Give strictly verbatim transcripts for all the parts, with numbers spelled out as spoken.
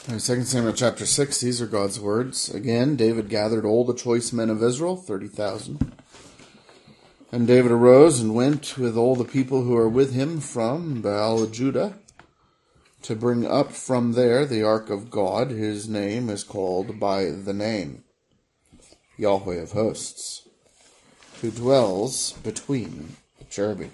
Second Samuel chapter six, these are God's words. Again, David gathered all the choice men of Israel, thirty thousand. And David arose and went with all the people who are with him from Baal Judah to bring up from there the ark of God. His name is called by the name Yahweh of hosts, who dwells between the cherubim.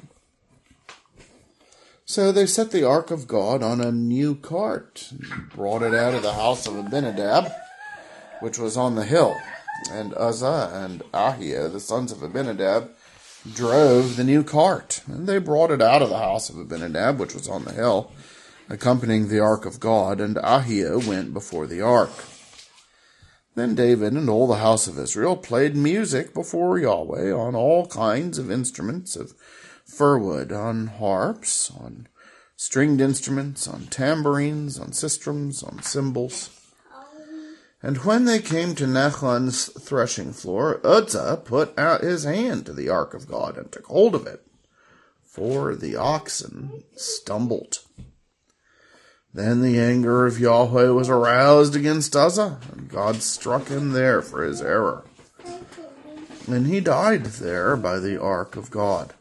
So they set the ark of God on a new cart, and brought it out of the house of Abinadab, which was on the hill. And Uzzah and Ahio, the sons of Abinadab, drove the new cart. And they brought it out of the house of Abinadab, which was on the hill, accompanying the ark of God. And Ahio went before the ark. Then David and all the house of Israel played music before Yahweh on all kinds of instruments of firwood, on harps, on stringed instruments, on tambourines, on sistrums, on cymbals. And when they came to Nachon's threshing floor, Uzzah put out his hand to the ark of God and took hold of it, for the oxen stumbled. Then the anger of Yahweh was aroused against Uzzah, and God struck him there for his error. And he died there by the ark of God.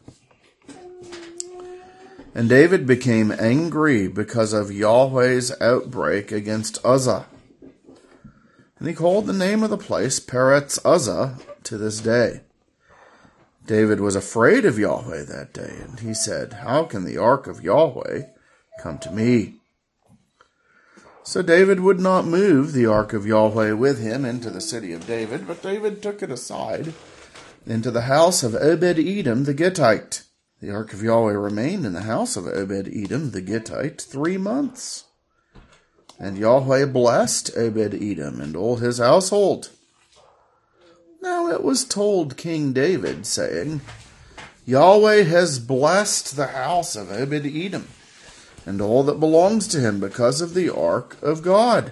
And David became angry because of Yahweh's outbreak against Uzzah. And he called the name of the place Peretz Uzzah to this day. David was afraid of Yahweh that day, and he said, "How can the ark of Yahweh come to me?" So David would not move the ark of Yahweh with him into the city of David, but David took it aside into the house of Obed-Edom the Gittite. The ark of Yahweh remained in the house of Obed-Edom the Gittite three months. And Yahweh blessed Obed-Edom and all his household. Now it was told King David, saying, "Yahweh has blessed the house of Obed-Edom and all that belongs to him because of the ark of God."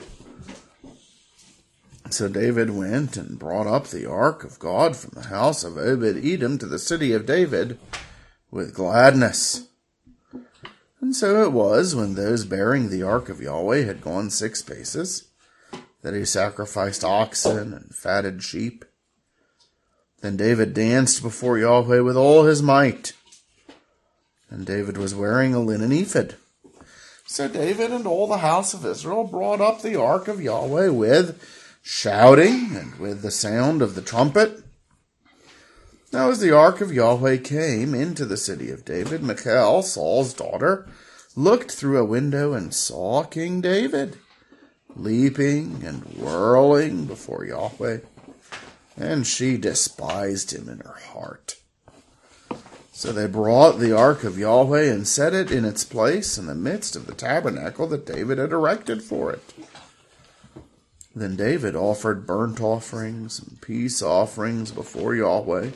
So David went and brought up the ark of God from the house of Obed-Edom to the city of David with gladness. And so it was, when those bearing the ark of Yahweh had gone six paces, that he sacrificed oxen and fatted sheep. Then David danced before Yahweh with all his might. And David was wearing a linen ephod. So David and all the house of Israel brought up the ark of Yahweh with shouting and with the sound of the trumpet. Now as the ark of Yahweh came into the city of David, Michal, Saul's daughter, looked through a window and saw King David, leaping and whirling before Yahweh, and she despised him in her heart. So they brought the ark of Yahweh and set it in its place in the midst of the tabernacle that David had erected for it. Then David offered burnt offerings and peace offerings before Yahweh.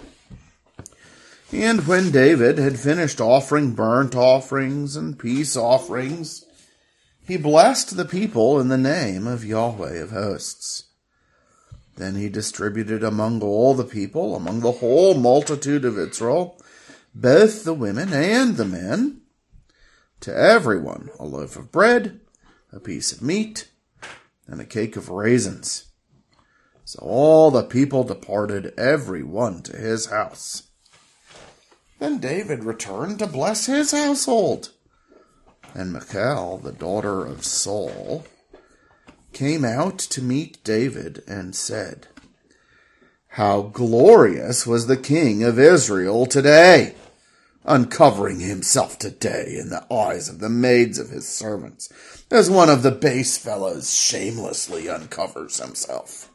And when David had finished offering burnt offerings and peace offerings, he blessed the people in the name of Yahweh of hosts. Then he distributed among all the people, among the whole multitude of Israel, both the women and the men, to everyone a loaf of bread, a piece of meat, and a cake of raisins. So all the people departed, every one to his house. Then David returned to bless his household. And Michal, the daughter of Saul, came out to meet David and said, "How glorious was the king of Israel today, uncovering himself today in the eyes of the maids of his servants, as one of the base fellows shamelessly uncovers himself."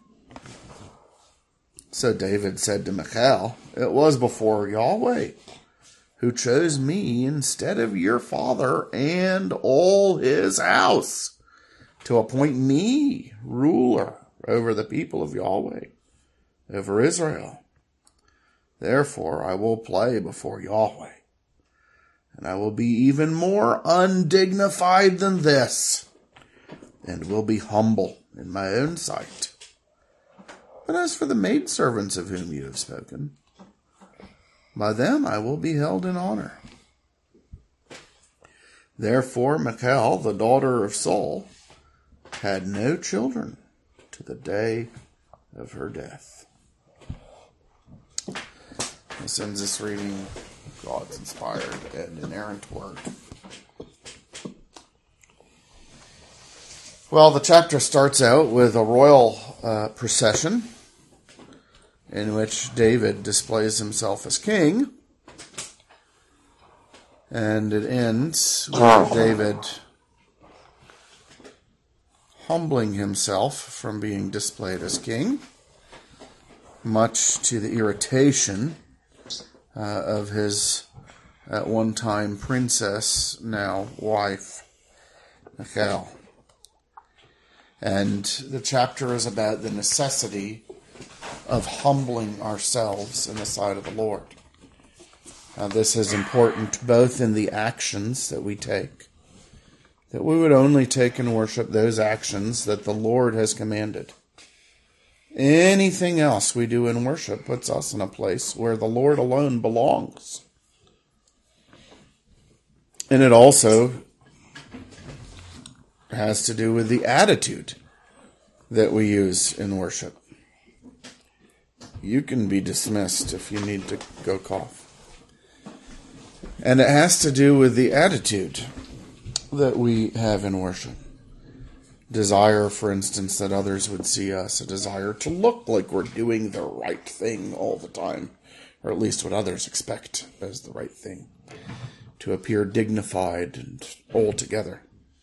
So David said to Michal, "It was before Yahweh, who chose me instead of your father and all his house, to appoint me ruler over the people of Yahweh, over Israel. Therefore I will play before Yahweh, and I will be even more undignified than this, and will be humble in my own sight. But as for the maidservants of whom you have spoken, by them I will be held in honor." Therefore Michal, the daughter of Saul, had no children to the day of her death. This ends this reading of God's inspired and inerrant word. Well, the chapter starts out with a royal uh, procession in which David displays himself as king. And it ends with David humbling himself from being displayed as king, much to the irritation uh, of his at one time princess, now wife, Michal. And the chapter is about the necessity of humbling ourselves in the sight of the Lord. Uh, this is important both in the actions that we take, that we would only take and worship those actions that the Lord has commanded. Anything else we do in worship puts us in a place where the Lord alone belongs. And it also has to do with the attitude that we use in worship. You can be dismissed if you need to go cough. And it has to do with the attitude that we have in worship. Desire, for instance, that others would see us. A desire to look like we're doing the right thing all the time. Or at least what others expect as the right thing. To appear dignified and all together.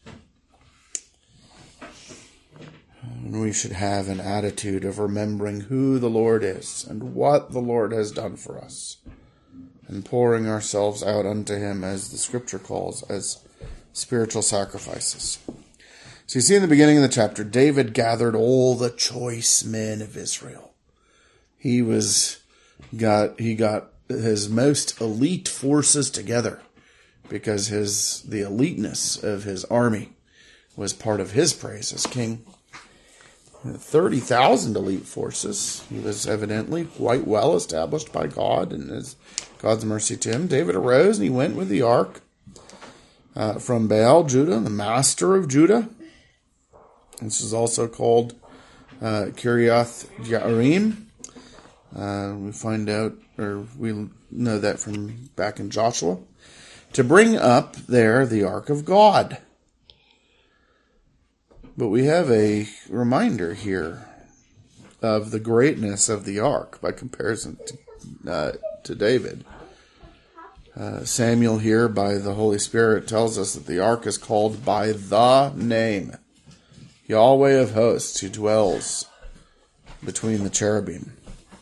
And we should have an attitude of remembering who the Lord is and what the Lord has done for us. And pouring ourselves out unto him, as the scripture calls, as spiritual sacrifices. So you see in the beginning of the chapter, David gathered all the choice men of Israel. He was got he got his most elite forces together because his the eliteness of his army was part of his praise as king. thirty thousand elite forces. He was evidently quite well established by God and his God's mercy to him. David arose and he went with the ark uh, from Baal, Judah, the master of Judah. This is also called uh, Kiriath Jearim. Uh, we find out, or we know that from back in Joshua, to bring up there the ark of God. But we have a reminder here of the greatness of the ark by comparison to, uh, to David. Uh, Samuel here, by the Holy Spirit, tells us that the ark is called by the name, Yahweh of hosts, who dwells between the cherubim.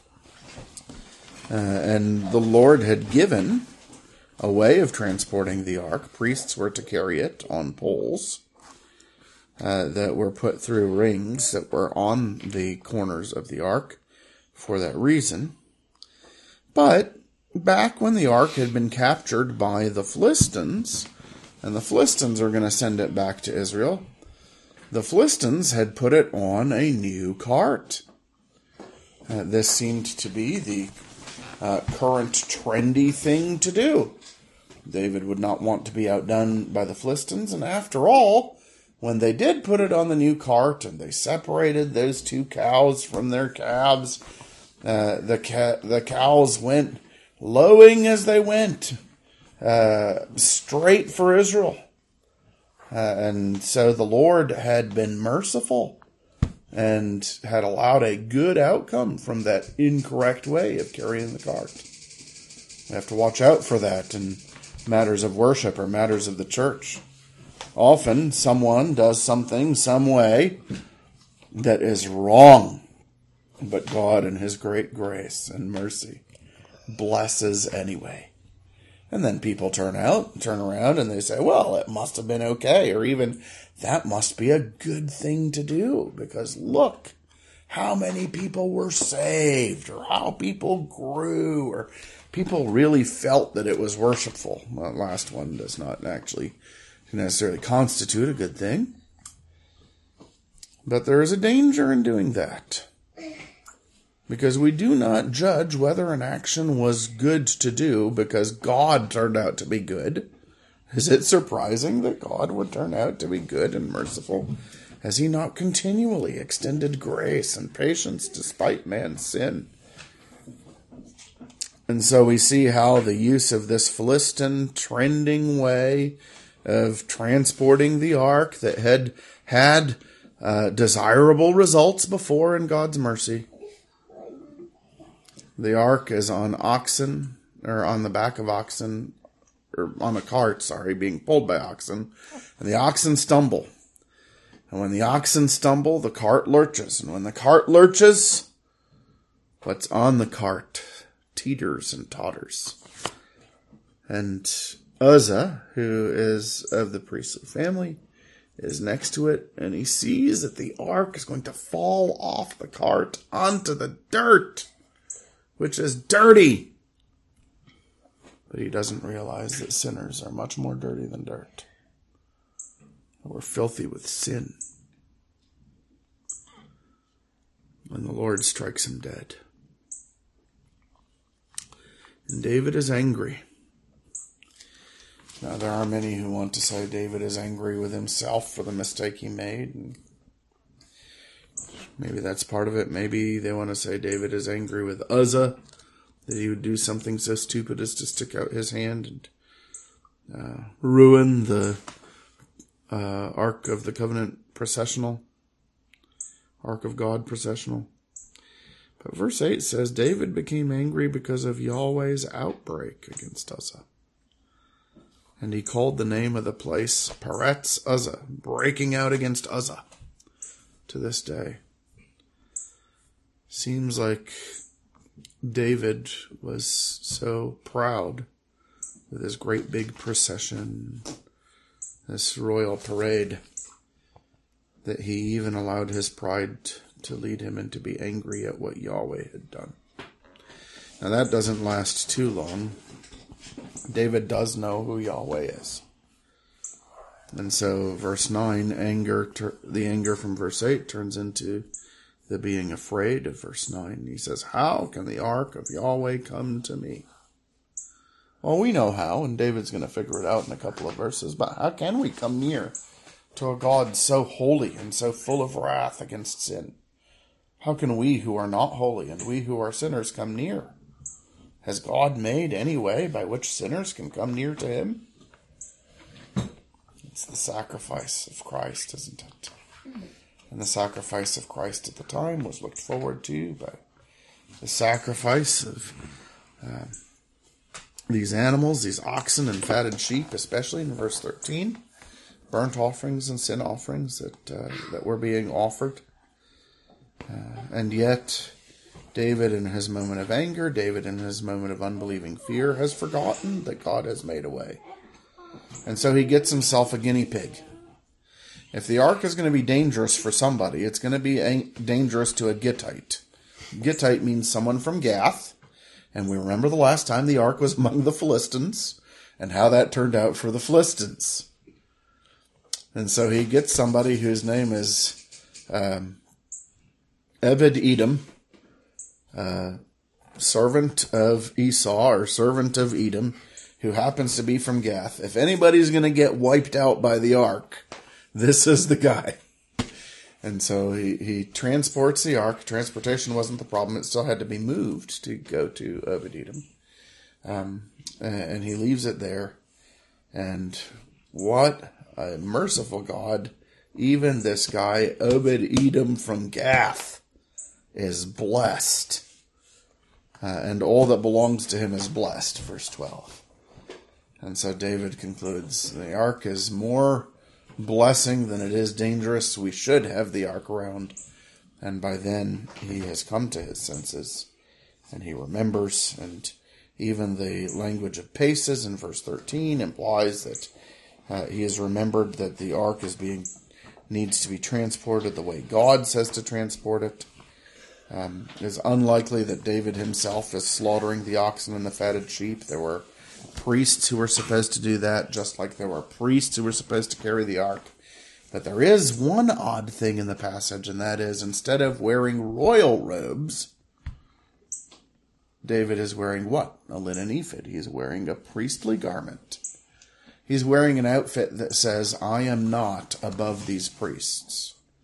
Uh, and the Lord had given a way of transporting the ark. Priests were to carry it on poles uh, that were put through rings that were on the corners of the ark for that reason. But back when the ark had been captured by the Philistines, and the Philistines are going to send it back to Israel, the Philistines had put it on a new cart. Uh, this seemed to be the uh, current trendy thing to do. David would not want to be outdone by the Philistines, and after all, when they did put it on the new cart and they separated those two cows from their calves, uh, the ca- the cows went lowing as they went, uh, straight for Israel. Uh, and so the Lord had been merciful and had allowed a good outcome from that incorrect way of carrying the cart. We have to watch out for that in matters of worship or matters of the church. Often someone does something some way that is wrong, but God in his great grace and mercy blesses anyway. And then people turn out, turn around and they say, well, it must have been okay. Or even, that must be a good thing to do. Because look, how many people were saved. Or how people grew. Or people really felt that it was worshipful. Well, the last one does not actually necessarily constitute a good thing. But there is a danger in doing that. Because we do not judge whether an action was good to do because God turned out to be good. Is it surprising that God would turn out to be good and merciful Has he not continually extended grace and patience despite man's sin? And so we see how the use of this Philistine trending way of transporting the ark that had had uh, desirable results before in God's mercy. The ark is on oxen, or on the back of oxen, or on a cart, sorry, being pulled by oxen. And the oxen stumble. And when the oxen stumble, the cart lurches. And when the cart lurches, what's on the cart teeters and totters. And Uzzah, who is of the priestly family, is next to it, and he sees that the ark is going to fall off the cart onto the dirt, which is dirty. But he doesn't realize that sinners are much more dirty than dirt. We're filthy with sin. And the Lord strikes him dead. And David is angry. Now, there are many who want to say David is angry with himself for the mistake he made. And maybe that's part of it. Maybe they want to say David is angry with Uzzah, that he would do something so stupid as to stick out his hand and uh, ruin the uh, Ark of the Covenant processional, Ark of God processional. But verse eight says, David became angry because of Yahweh's outbreak against Uzzah. And he called the name of the place Peretz Uzzah, breaking out against Uzzah, to this day. Seems like David was so proud with his great big procession, this royal parade, that he even allowed his pride to lead him into be angry at what Yahweh had done. Now that doesn't last too long. David does know who Yahweh is. And so verse nine, anger, ter- the anger from verse eight turns into the being afraid of verse nine. He says, how can the ark of Yahweh come to me? Well, we know how, and David's going to figure it out in a couple of verses, but how can we come near to a God so holy and so full of wrath against sin? How can we who are not holy and we who are sinners come near? Has God made any way by which sinners can come near to him? It's the sacrifice of Christ, isn't it? And the sacrifice of Christ at the time was looked forward to by the sacrifice of uh, these animals, these oxen and fatted sheep, especially in verse thirteen. Burnt offerings and sin offerings that, uh, that were being offered. Uh, and yet, David in his moment of anger, David in his moment of unbelieving fear, has forgotten that God has made a way. And so he gets himself a guinea pig. If the ark is going to be dangerous for somebody, it's going to be a- dangerous to a Gittite. Gittite means someone from Gath. And we remember the last time the ark was among the Philistines and how that turned out for the Philistines. And so he gets somebody whose name is um, Obed-Edom, uh, servant of Esau or servant of Edom, who happens to be from Gath. If anybody's going to get wiped out by the ark, this is the guy. And so he, he transports the ark. Transportation wasn't the problem. It still had to be moved to go to Obed-Edom. Um, and he leaves it there. And what a merciful God. Even this guy, Obed-Edom from Gath, is blessed. Uh, and all that belongs to him is blessed. Verse twelve. And so David concludes, the ark is more blessing than it is dangerous. We should have the ark around. And by then he has come to his senses and he remembers. And even the language of paces in verse thirteen implies that uh, he has remembered that the ark is being needs to be transported the way God says to transport it. Um, it is unlikely that David himself is slaughtering the oxen and the fatted sheep. There were priests who were supposed to do that, just like there were priests who were supposed to carry the ark. But there is one odd thing in the passage, and that is, instead of wearing royal robes, David is wearing what? A linen ephod. He's wearing a priestly garment. He's wearing an outfit that says, I am not above these priests.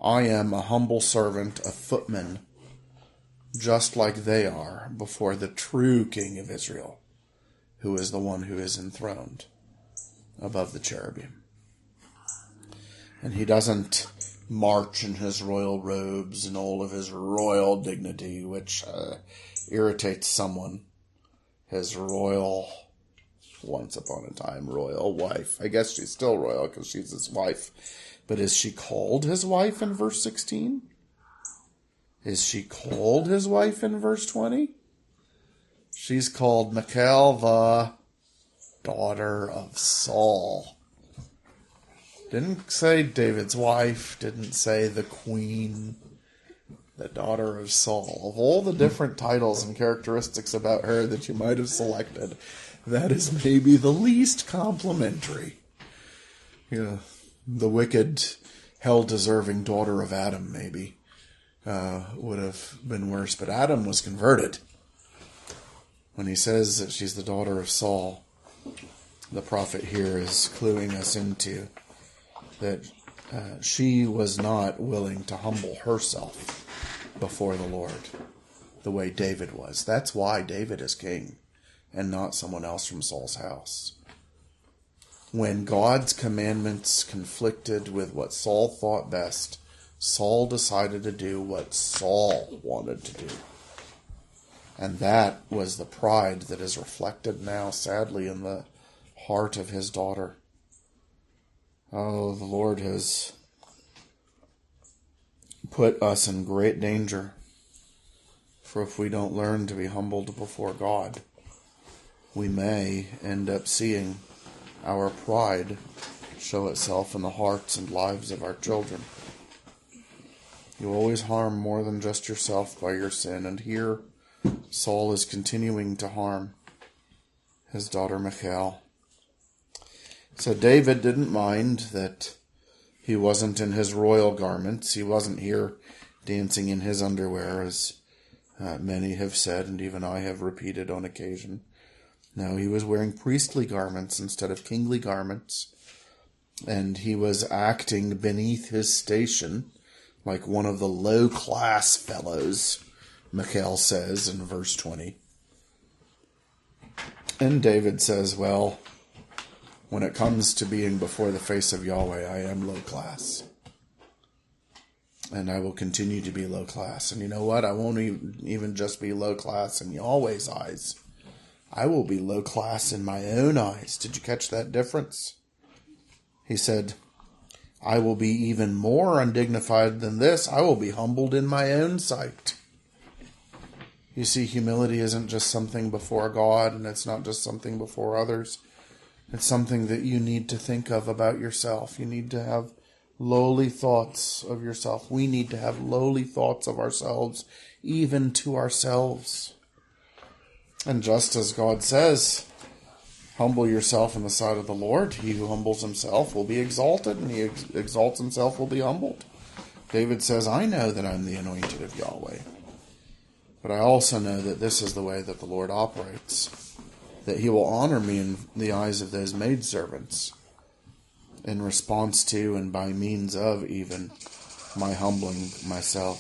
I am a humble servant, a footman, just like they are before the true King of Israel, who is the one who is enthroned above the cherubim. And he doesn't march in his royal robes and all of his royal dignity, which uh, irritates someone. His royal, once upon a time, royal wife. I guess she's still royal because she's his wife. But is she called his wife in verse sixteen? Is she called his wife in verse twenty? She's called Michal, the daughter of Saul. Didn't say David's wife, didn't say the queen, the daughter of Saul. Of all the different titles and characteristics about her that you might have selected, that is maybe the least complimentary. You know, the wicked, hell-deserving daughter of Adam, maybe, uh, would have been worse. But Adam was converted. When he says that she's the daughter of Saul, the prophet here is cluing us into that uh, she was not willing to humble herself before the Lord the way David was. That's why David is king and not someone else from Saul's house. When God's commandments conflicted with what Saul thought best, Saul decided to do what Saul wanted to do. And that was the pride that is reflected now, sadly, in the heart of his daughter. Oh, the Lord has put us in great danger. For if we don't learn to be humbled before God, we may end up seeing our pride show itself in the hearts and lives of our children. You always harm more than just yourself by your sin, and here Saul is continuing to harm his daughter Michal. So David didn't mind that he wasn't in his royal garments. He wasn't here dancing in his underwear, as uh, many have said, and even I have repeated on occasion. No, he was wearing priestly garments instead of kingly garments, and he was acting beneath his station like one of the low-class fellows, Michal says in verse twenty. And David says, well, when it comes to being before the face of Yahweh, I am low class. And I will continue to be low class. And you know what? I won't even just be low class in Yahweh's eyes. I will be low class in my own eyes. Did you catch that difference? He said, I will be even more undignified than this. I will be humbled in my own sight. You see, humility isn't just something before God, and it's not just something before others. It's something that you need to think of about yourself. You need to have lowly thoughts of yourself. We need to have lowly thoughts of ourselves, even to ourselves. And just as God says, humble yourself in the sight of the Lord. He who humbles himself will be exalted, and he who ex- exalts himself will be humbled. David says, I know that I'm the anointed of Yahweh. But I also know that this is the way that the Lord operates, that he will honor me in the eyes of those maidservants in response to and by means of even my humbling myself.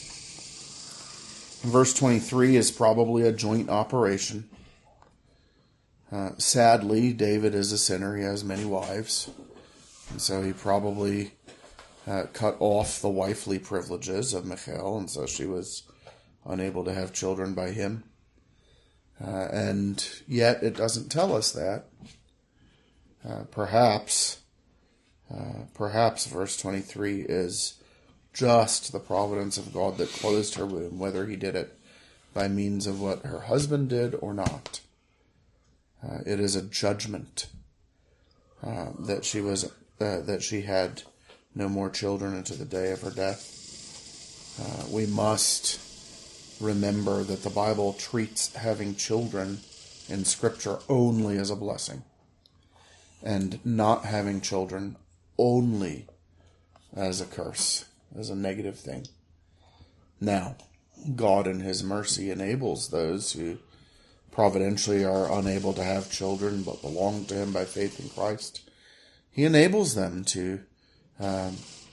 Verse twenty-three is probably a joint operation. Uh, sadly, David is a sinner. He has many wives. And so he probably uh, cut off the wifely privileges of Michal, and so she was unable to have children by him. Uh, and yet it doesn't tell us that. Uh, perhaps, uh, perhaps verse twenty-three is just the providence of God that closed her womb, whether he did it by means of what her husband did or not. Uh, it is a judgment uh, that she was uh, that she had no more children until the day of her death. Uh, we must remember that the Bible treats having children in Scripture only as a blessing, and not having children only as a curse, as a negative thing. Now, God in his mercy enables those who providentially are unable to have children but belong to him by faith in Christ. He enables them to um,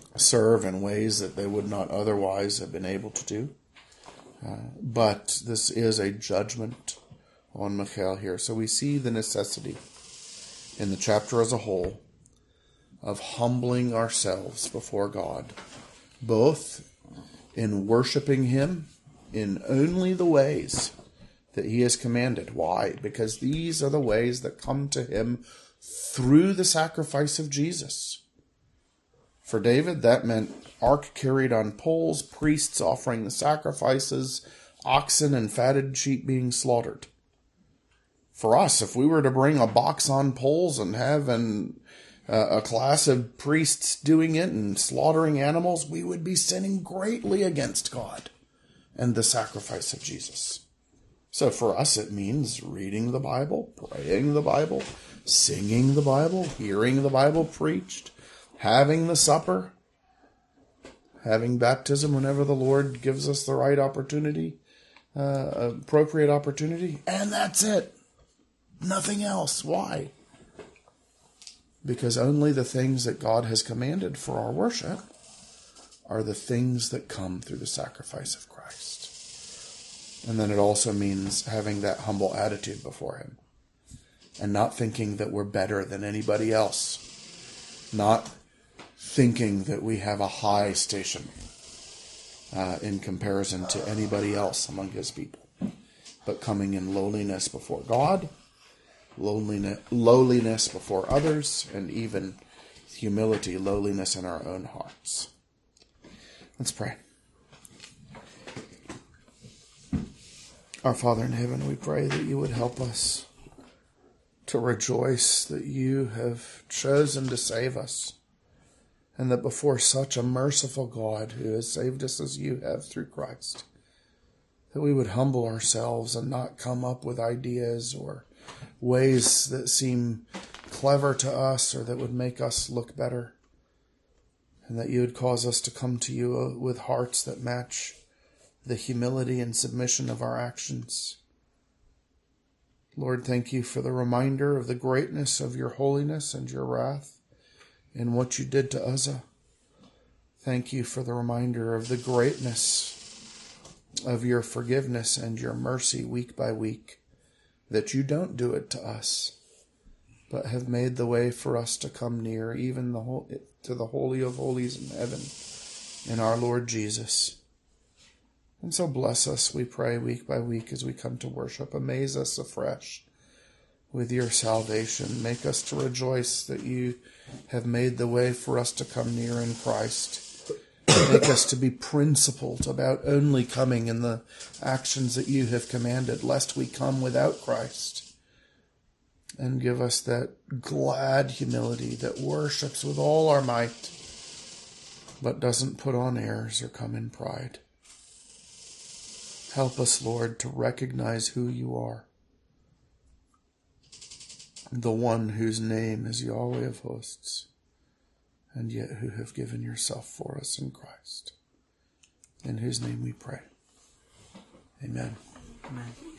serve in ways that they would not otherwise have been able to do. Uh, but this is a judgment on Michal here. So we see the necessity in the chapter as a whole of humbling ourselves before God, both in worshiping him in only the ways that he has commanded. Why? Because these are the ways that come to him through the sacrifice of Jesus. For David, that meant ark carried on poles, priests offering the sacrifices, oxen and fatted sheep being slaughtered. For us, if we were to bring a box on poles and have an, uh, a class of priests doing it and slaughtering animals, we would be sinning greatly against God and the sacrifice of Jesus. So for us, it means reading the Bible, praying the Bible, singing the Bible, hearing the Bible preached, having the supper, having baptism whenever the Lord gives us the right opportunity, uh, appropriate opportunity, and that's it. Nothing else. Why? Because only the things that God has commanded for our worship are the things that come through the sacrifice of Christ. And then it also means having that humble attitude before him and not thinking that we're better than anybody else, not thinking that we have a high station uh, in comparison to anybody else among his people, but coming in lowliness before God, lowliness, lowliness before others, and even humility, lowliness in our own hearts. Let's pray. Our Father in heaven, we pray that you would help us to rejoice that you have chosen to save us, and that before such a merciful God who has saved us as you have through Christ, that we would humble ourselves and not come up with ideas or ways that seem clever to us or that would make us look better, and that you would cause us to come to you with hearts that match the humility and submission of our actions. Lord, thank you for the reminder of the greatness of your holiness and your wrath in what you did to Uzzah. Thank you for the reminder of the greatness of your forgiveness and your mercy week by week, that you don't do it to us, but have made the way for us to come near, even the whole, to the Holy of Holies in heaven, in our Lord Jesus. And so bless us, we pray, week by week as we come to worship. Amaze us afresh with your salvation. Make us to rejoice that you have made the way for us to come near in Christ. Make us to be principled about only coming in the actions that you have commanded, lest we come without Christ. And give us that glad humility that worships with all our might, but doesn't put on airs or come in pride. Help us, Lord, to recognize who you are, the one whose name is Yahweh of hosts, and yet who have given yourself for us in Christ, in whose name we pray. Amen. Amen.